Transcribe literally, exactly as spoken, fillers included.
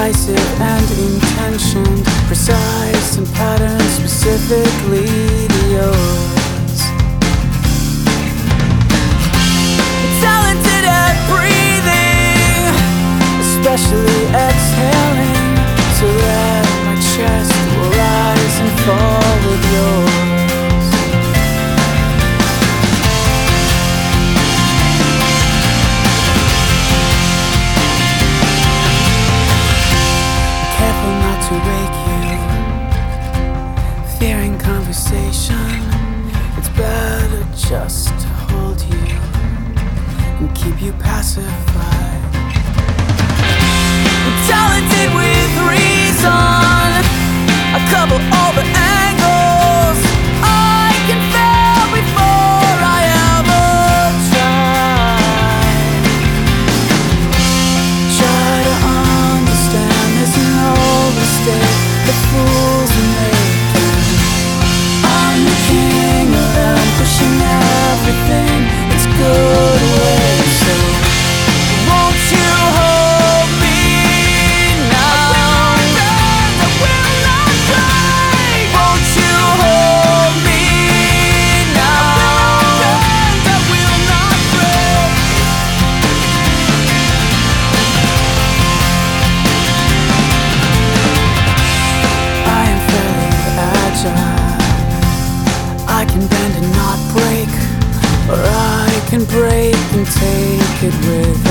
decisive and intentioned, precise and patterned specifically to yours. Talented at breathing, especially exhaling, to let my chest rise and fall with yours. To wake you, fearing conversation, it's better just to hold you and keep you pacified. I'm talented with reason, I cover all the angles. I can fail before I ever try. Try to understand, there's no mistake the fools are making. I'm the king of them, pushing everything that's good away. So won't you hold me now? I will not break. Won't you hold me now? I will not break. I can bend and not break, or I can break and take it with